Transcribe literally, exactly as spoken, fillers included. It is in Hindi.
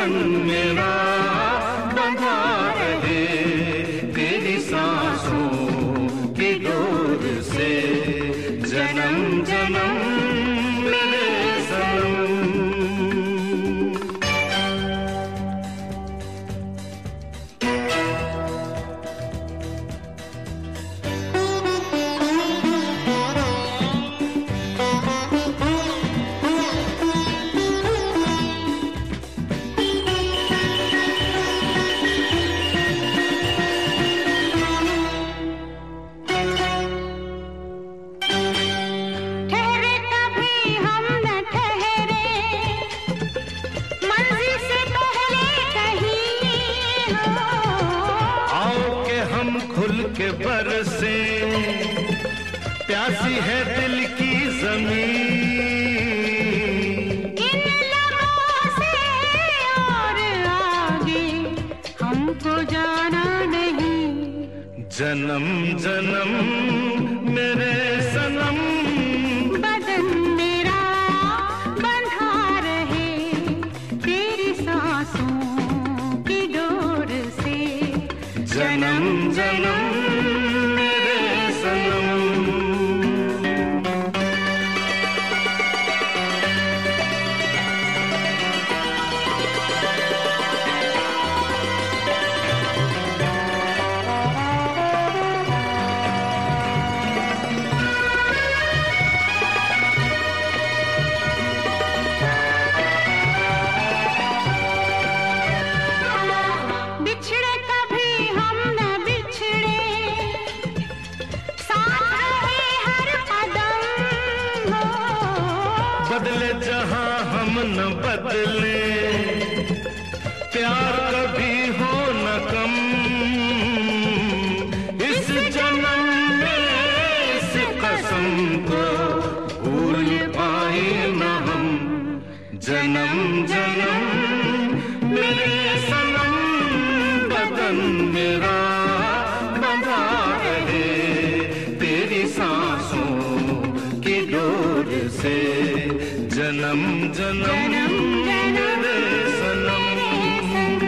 बदन मेरा बंधा रहे तेरी सांसों की डोर से जन्म जन्म मेरे सनम। खुल के बरसे प्यासी है दिल की जमीन, इन लबों से और आगे हमको जाना नहीं। जन्म जन्म मेरे सनम बदन मेरा बंधा रहे तेरी सांसों की डोर से जन्म जन्म मेरे सनम। बिछड़े कभी हम न बिछड़े, साथ रहे हर कदम हो। बदले जहां हम न बदले, प्यार कभी हो न कम। इस जन्म में इस कसम को भूल पाए न हम। जन्म जन्म मेरे सनम बदन मेरा बंधा रहे तेरी सांसों की डोर से जन्म जन्म मेरे सनम।